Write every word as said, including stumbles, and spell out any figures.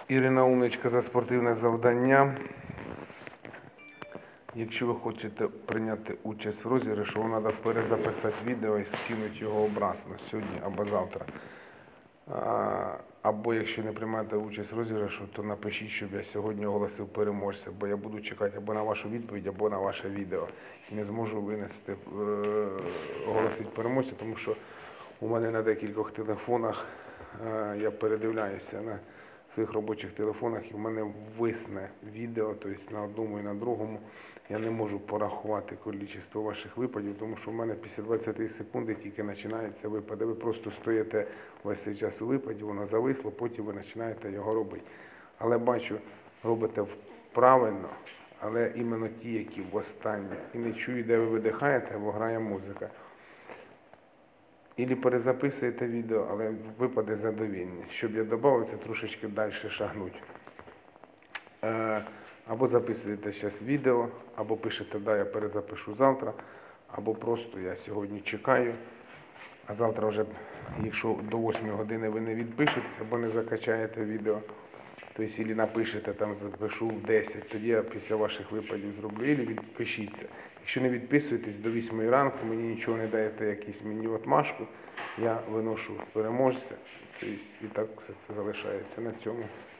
Ірина Умничка за спортивне завдання. Якщо ви хочете прийняти участь в розіграші, вам треба перезаписати відео і скинути його обратно сьогодні або завтра. Або якщо не приймаєте участь в розіграшу, то напишіть, щоб я сьогодні оголосив переможця, бо я буду чекати або на вашу відповідь, або на ваше відео. І не зможу винести, оголосити переможця, тому що у мене на декількох телефонах я передивляюся на своїх робочих телефонах, і в мене висне відео, тобто на одному і на другому. Я не можу порахувати кількість ваших випадів, тому що в мене після двадцяти секунд тільки починається випад. Ви просто стоїте весь цей час у випаді, воно зависло, потім ви починаєте його робити. Але бачу, робите правильно, але іменно ті, які в останнє. І не чую, де ви видихаєте, або грає музика. Ілі перезаписуєте відео, але випади задовільні. Щоб я додав, це трошечки далі шагнуть. Або записуєте зараз відео, або пишете, да, я перезапишу завтра, або просто я сьогодні чекаю, а завтра вже, якщо до восьмої години ви не відпишетесь, або не закачаєте відео, то якщо напишете, там запишу в десять, тоді я після ваших випадів зроблю, і відпишіться. Якщо не відписуєтесь до восьмої ранку, мені нічого не даєте, якусь мені отмашку, я виношу переможця, тобто і так все це залишається на цьому.